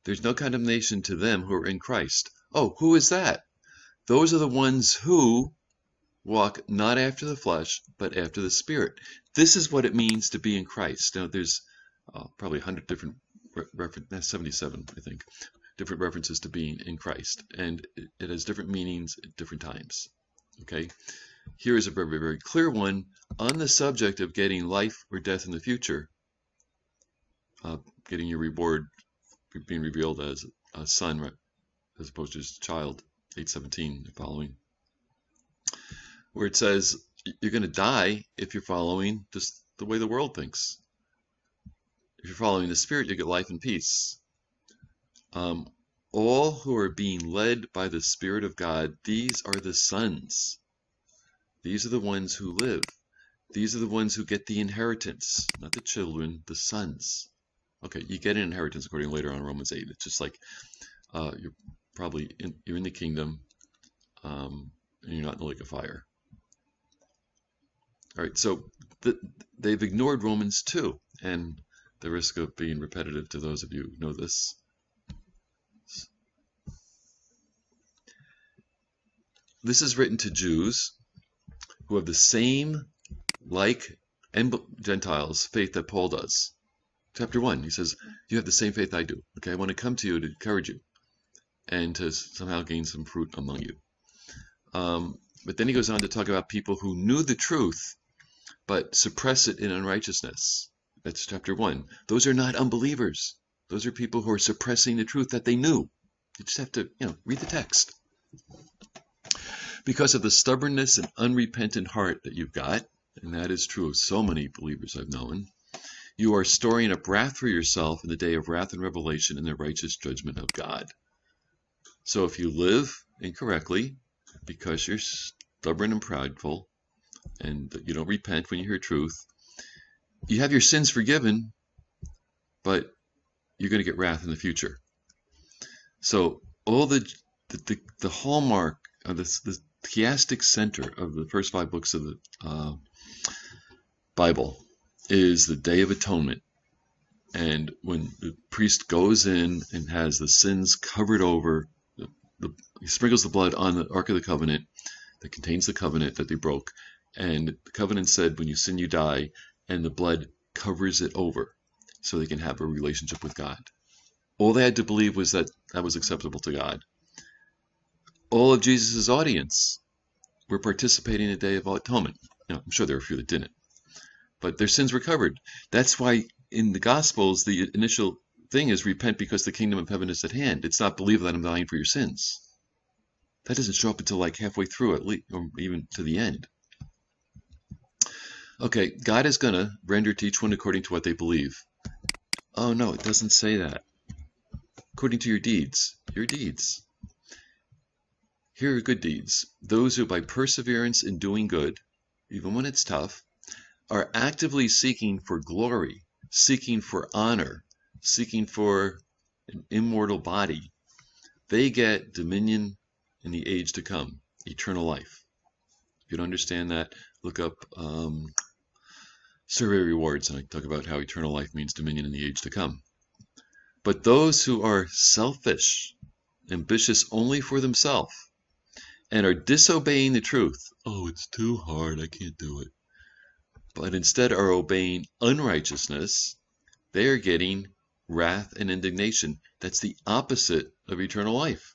There's no condemnation to them who are in Christ. Oh, who is that? Those are the ones who walk not after the flesh, but after the Spirit. This is what it means to be in Christ. Now, there's uh, probably one hundred different references, seventy-seven, I think, different references to being in Christ. And it, it has different meanings at different times. Okay? Here is a very, very clear one on the subject of getting life or death in the future, uh, getting your reward being revealed as a son, right, as opposed to just a child, eight seventeen and following, where it says you're going to die if you're following just the way the world thinks. If you're following the Spirit, you get life and peace. Um, all who are being led by the Spirit of God, these are the sons. These are the ones who live. These are the ones who get the inheritance, not the children, the sons. Okay, you get an inheritance according to later on in Romans eight. It's just like uh, you're probably in, you're in the kingdom, um, and you're not in the lake of fire. All right, so the, they've ignored Romans two, and the risk of being repetitive to those of you who know this. This is written to Jews who have the same, like, and Gentiles, faith that Paul does. Chapter one, he says, you have the same faith I do. Okay, I want to come to you to encourage you and to somehow gain some fruit among you. Um, but then he goes on to talk about people who knew the truth but suppress it in unrighteousness. That's chapter one. Those are not unbelievers. Those are people who are suppressing the truth that they knew. You just have to, you know, read the text. Because of the stubbornness and unrepentant heart that you've got, and that is true of so many believers I've known, you are storing up wrath for yourself in the day of wrath and revelation in the righteous judgment of God. So if you live incorrectly because you're stubborn and prideful and you don't repent when you hear truth, you have your sins forgiven, but you're going to get wrath in the future. So all the the, the, the hallmark of this, the chiastic center of the first five books of the uh, Bible is the Day of Atonement. And when the priest goes in and has the sins covered over, the, the, he sprinkles the blood on the Ark of the Covenant that contains the covenant that they broke. And the covenant said, when you sin, you die, and the blood covers it over so they can have a relationship with God. All they had to believe was that that was acceptable to God. All of Jesus' audience were participating in the Day of Atonement. Now, I'm sure there were a few that didn't, but their sins were covered. That's why in the Gospels, the initial thing is repent because the kingdom of heaven is at hand. It's not believe that I'm dying for your sins. That doesn't show up until like halfway through, at least, or even to the end. Okay, God is going to render to each one according to what they believe. Oh, no, it doesn't say that. According to your deeds, your deeds. Here are good deeds. Those who by perseverance in doing good, even when it's tough, are actively seeking for glory, seeking for honor, seeking for an immortal body, they get dominion in the age to come, eternal life. If you don't understand that, look up um, Survey Rewards, and I talk about how eternal life means dominion in the age to come. But those who are selfish, ambitious only for themselves, and are disobeying the truth, oh, it's too hard, I can't do it, but instead are obeying unrighteousness, they are getting wrath and indignation. That's the opposite of eternal life.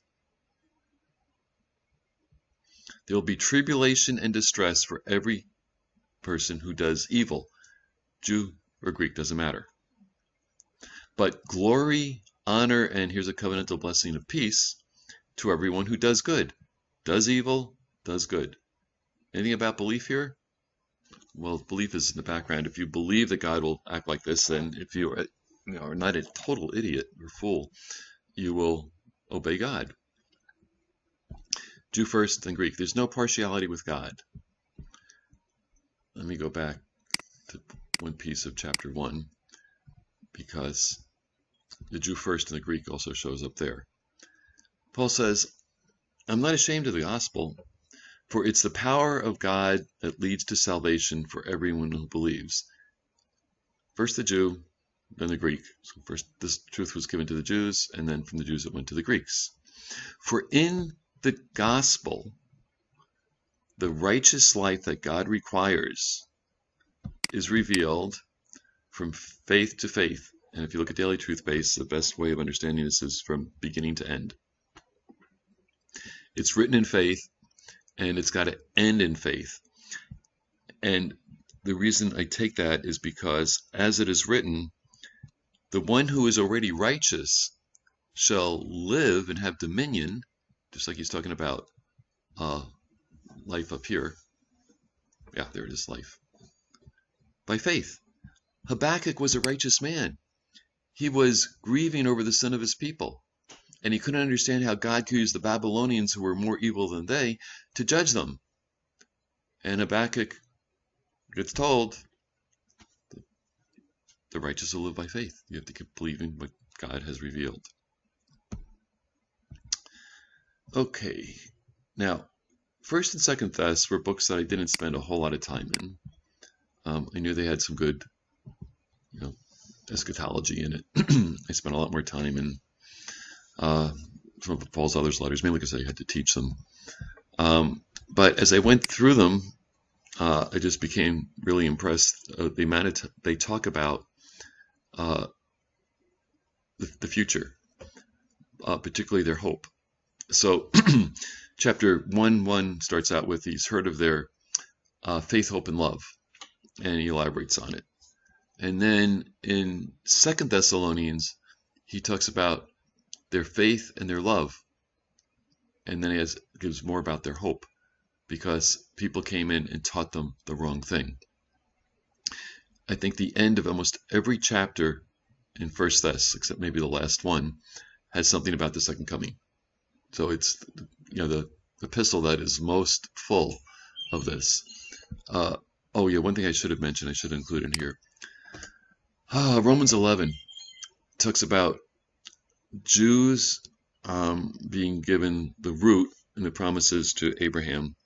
There will be tribulation and distress for every person who does evil, Jew or Greek, doesn't matter. But glory, honor, and here's a covenantal blessing of peace to everyone who does good, does evil, does good. Anything about belief here? Well, belief is in the background. If you believe that God will act like this, then if you are, you know, are not a total idiot or fool, you will obey God. Jew first, then Greek. There's no partiality with God. Let me go back to one piece of chapter one, because the Jew first and the Greek also shows up there. Paul says, I'm not ashamed of the gospel, for it's the power of God that leads to salvation for everyone who believes. First the Jew, then the Greek. So first this truth was given to the Jews, and then from the Jews it went to the Greeks. For in the gospel, the righteous life that God requires is revealed from faith to faith. And if you look at Daily Truth Base, the best way of understanding this is from beginning to end. It's written in faith, and it's got to end in faith. And the reason I take that is because, as it is written, the one who is already righteous shall live and have dominion, just like he's talking about uh, life up here. Yeah, there it is, life. By faith. Habakkuk was a righteous man. He was grieving over the sin of his people, and he couldn't understand how God could use the Babylonians, who were more evil than they, to judge them. And Habakkuk gets told, the righteous will live by faith. You have to keep believing what God has revealed. Okay, now, First and Second Thess were books that I didn't spend a whole lot of time in. Um, I knew they had some good, you know, eschatology in it. I spent a lot more time in uh, some of Paul's other letters, mainly because I had to teach them. Um, but as I went through them, uh, I just became really impressed. Uh, the amount of t they talk about uh, the, the future, uh, particularly their hope. So chapter one one starts out with, he's heard of their uh, faith, hope, and love, and he elaborates on it. And then in Second Thessalonians, he talks about their faith and their love. And then he has, gives more about their hope, because people came in and taught them the wrong thing. I think the end of almost every chapter in First Thess, except maybe the last one, has something about the second coming. So it's, you know, the epistle that is most full of this. Uh, oh yeah, one thing I should have mentioned, I should include in here. Uh, Romans eleven talks about Jews um, being given the root and the promises to Abraham,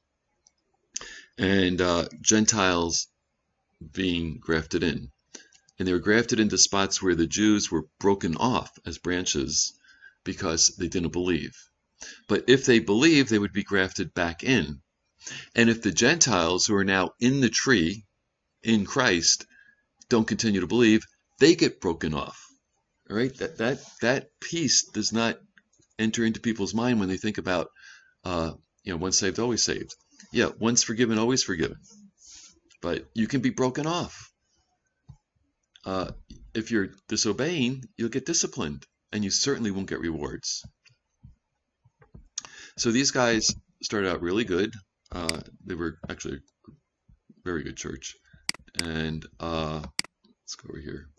and uh, Gentiles being grafted in. And they were grafted into spots where the Jews were broken off as branches because they didn't believe. But if they believed, they would be grafted back in. And if the Gentiles, who are now in the tree, in Christ, don't continue to believe, they get broken off. All right? That that that piece does not enter into people's mind when they think about, uh, you know, once saved, always saved. Yeah, once forgiven, always forgiven. But you can be broken off. Uh, if you're disobeying, you'll get disciplined, and you certainly won't get rewards. So these guys started out really good. Uh, they were actually a very good church. And uh, let's go over here.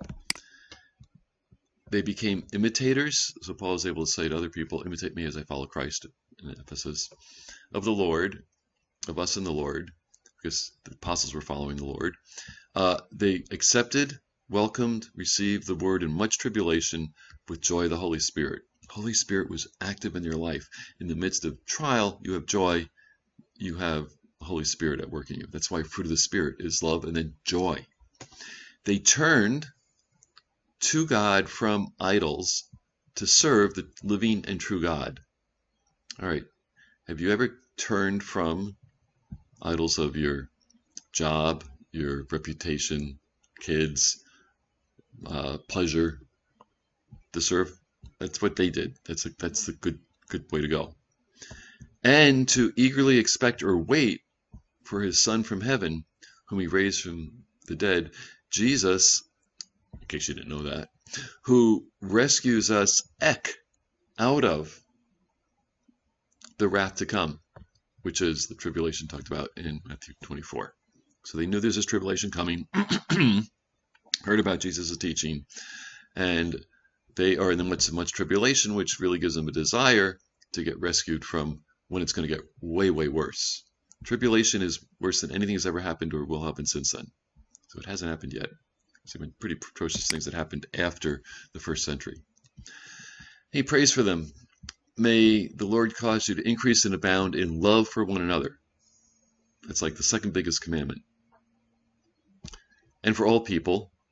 They became imitators. So Paul is able to say to other people, imitate me as I follow Christ, in Ephesus, of the Lord, of us in the Lord, because the apostles were following the Lord. Uh, they accepted, welcomed, received the word in much tribulation with joy of the Holy Spirit. Holy Spirit was active in their life. In the midst of trial, you have joy, you have the Holy Spirit at work in you. That's why fruit of the Spirit is love and then joy. They turned to God from idols to serve the living and true God. All right. Have you ever turned from idols of your job, your reputation, kids, uh, pleasure, to serve? That's what they did. That's a, that's the good good way to go. And to eagerly expect or wait for his Son from heaven, whom he raised from the dead, Jesus, in case you didn't know that, who rescues us ek, out of the wrath to come, which is the tribulation talked about in Matthew twenty-four. So they knew there's this tribulation coming, heard about Jesus' teaching, and they are in the midst of much tribulation, which really gives them a desire to get rescued from when it's going to get way, way worse. Tribulation is worse than anything that's ever happened or will happen since then. So it hasn't happened yet. There's been pretty atrocious things that happened after the first century. He prays for them. May the Lord cause you to increase and abound in love for one another. That's like the second biggest commandment. And for all people,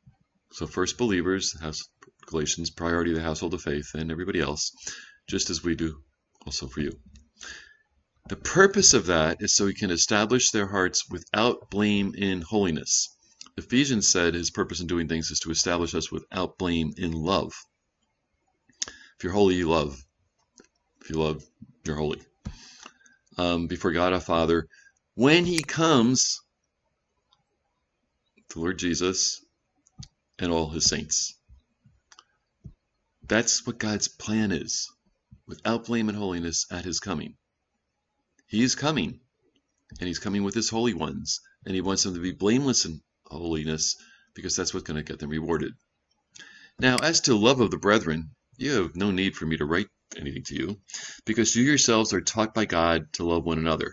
So first believers, house, Galatians, priority of the household of faith, and everybody else, just as we do also for you. The purpose of that is so he can establish their hearts without blame in holiness. Ephesians said his purpose in doing things is to establish us without blame in love. If you're holy, you love. If you love, you're holy. Um, before God our Father, when he comes, the Lord Jesus and all his saints. That's what God's plan is, without blame and holiness at his coming. He is coming, and he's coming with his holy ones, and he wants them to be blameless in holiness, because that's what's going to get them rewarded. Now, as to love of the brethren, you have no need for me to write anything to you, because you yourselves are taught by God to love one another.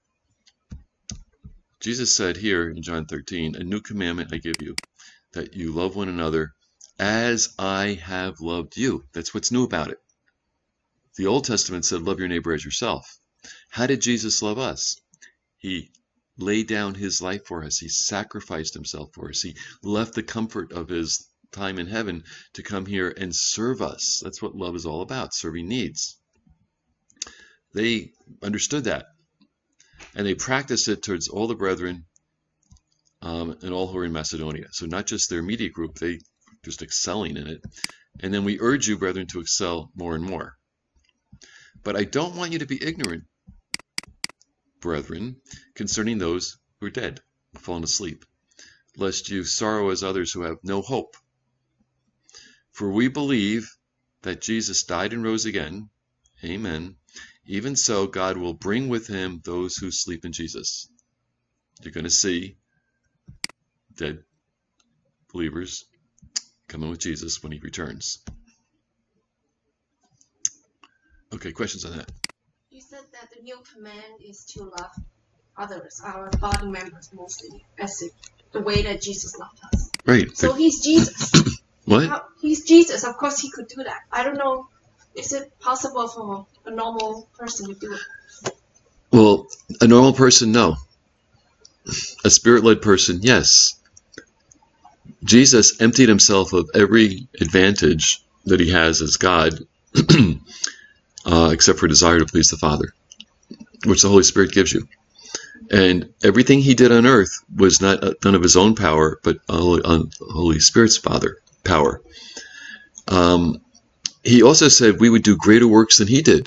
Jesus said here in John thirteen, a new commandment I give you, that you love one another as I have loved you. That's what's new about it. The Old Testament said, love your neighbor as yourself. How did Jesus love us? He laid down his life for us. He sacrificed himself for us. He left the comfort of his time in heaven to come here and serve us. That's what love is all about, serving needs. They understood that, and they practiced it towards all the brethren um, and all who are in Macedonia. So not just their immediate group, they just excelling in it. And then we urge you, brethren, to excel more and more. But I don't want you to be ignorant, brethren, concerning those who are dead, who have fallen asleep, lest you sorrow as others who have no hope. For we believe that Jesus died and rose again. Amen. Even so, God will bring with him those who sleep in Jesus. You're going to see dead believers coming with Jesus when he returns. Okay, questions on that? You said that the new command is to love others, our body members mostly, as if the way that Jesus loved us. Right. So he's Jesus. What? How, he's Jesus. Of course he could do that. I don't know. Is it possible for a normal person to do it? Well, a normal person, no. A spirit-led person, yes. Jesus emptied himself of every advantage that he has as God, uh, except for desire to please the Father, which the Holy Spirit gives you. And everything he did on earth was not done of his own power, but on the Holy Spirit's Father power. Um, he also said we would do greater works than he did.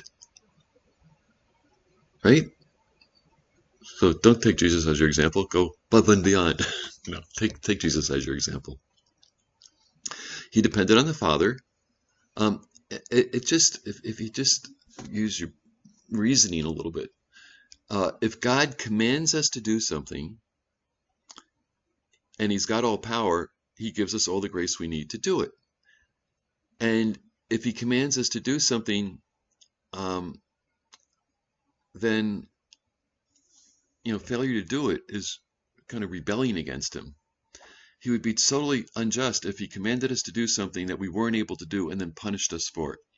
Right? So don't take Jesus as your example. Go above and beyond. No, take take Jesus as your example. He depended on the Father. Um, it, it just if if you just use your reasoning a little bit, uh, if God commands us to do something, and He's got all power, He gives us all the grace we need to do it. And if He commands us to do something, um, then you know failure to do it is kind of rebelling against Him. He would be totally unjust if He commanded us to do something that we weren't able to do and then punished us for it.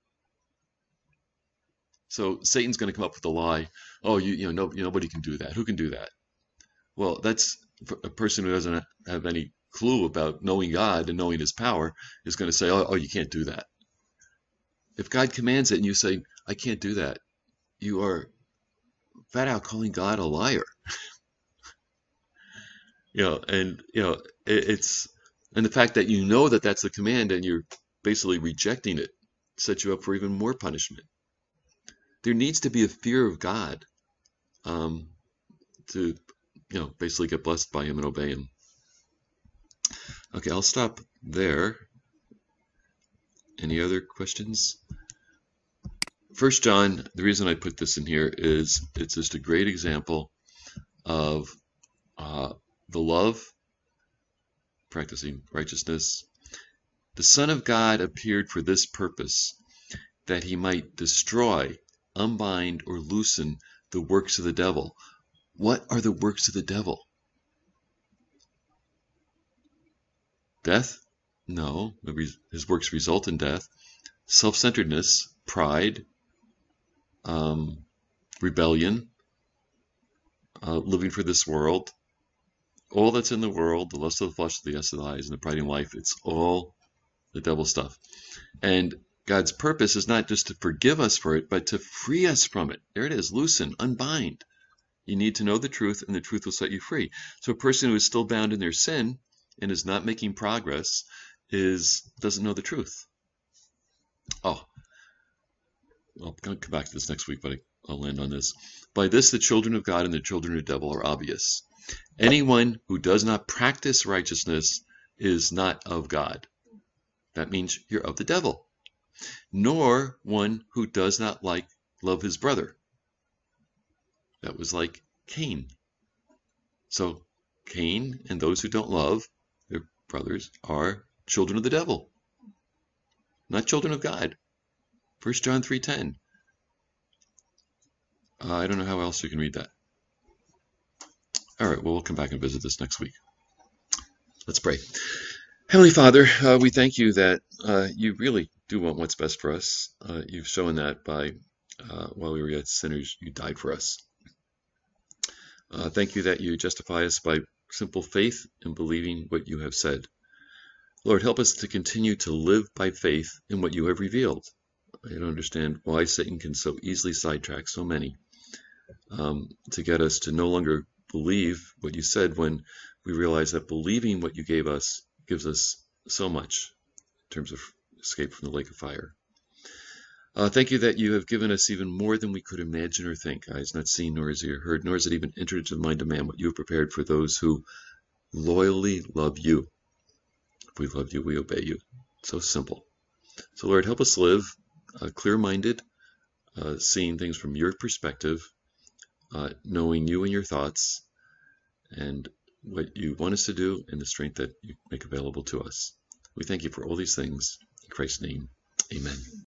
So Satan's going to come up with a lie. Oh, you, you know, no, nobody can do that. Who can do that? Well, that's a person who doesn't have any clue about knowing God and knowing His power is going to say, oh, oh, you can't do that. If God commands it and you say, I can't do that, you are flat out calling God a liar. You know, and you know, it, it's and the fact that you know that that's the command and you're basically rejecting it sets you up for even more punishment. There needs to be a fear of God um, to, you know, basically get blessed by Him and obey Him. Okay, I'll stop there. Any other questions? First John, the reason I put this in here is it's just a great example of uh, the love, practicing righteousness. The Son of God appeared for this purpose, that He might destroy, unbind, or loosen the works of the devil. What are the works of the devil? Death? No. His works result in death. Self-centeredness, pride, um, rebellion, uh, living for this world, all that's in the world, the lust of the flesh, the lust of the eyes, and the pride of life, it's all the devil stuff. And God's purpose is not just to forgive us for it, but to free us from it. There it is, loosen, unbind. You need to know the truth, and the truth will set you free. So a person who is still bound in their sin and is not making progress is doesn't know the truth. Oh, I'll come back to this next week, but I'll land on this. By this, the children of God and the children of the devil are obvious. Anyone who does not practice righteousness is not of God. That means you're of the devil. Nor one who does not like love his brother. That was like Cain. So Cain and those who don't love their brothers are children of the devil, not children of God. First John three ten. Uh, I don't know how else you can read that. All right, well, we'll come back and visit this next week. Let's pray. Heavenly Father, uh, we thank you that uh, you really do want what's best for us. Uh, you've shown that by uh, while we were yet sinners, you died for us. Uh, thank you that you justify us by simple faith and believing what you have said. Lord, help us to continue to live by faith in what you have revealed. I don't understand why Satan can so easily sidetrack so many um, to get us to no longer believe what you said when we realize that believing what you gave us gives us so much in terms of escape from the lake of fire. Uh, thank you that you have given us even more than we could imagine or think. Eyes not seen, nor has ear heard, nor has it even entered into the mind of man what you have prepared for those who loyally love you. If we love you, we obey you. So simple. So Lord, help us live uh, clear-minded, uh, seeing things from your perspective, uh, knowing you and your thoughts, and what you want us to do, and the strength that you make available to us. We thank you for all these things. In Christ's name, amen.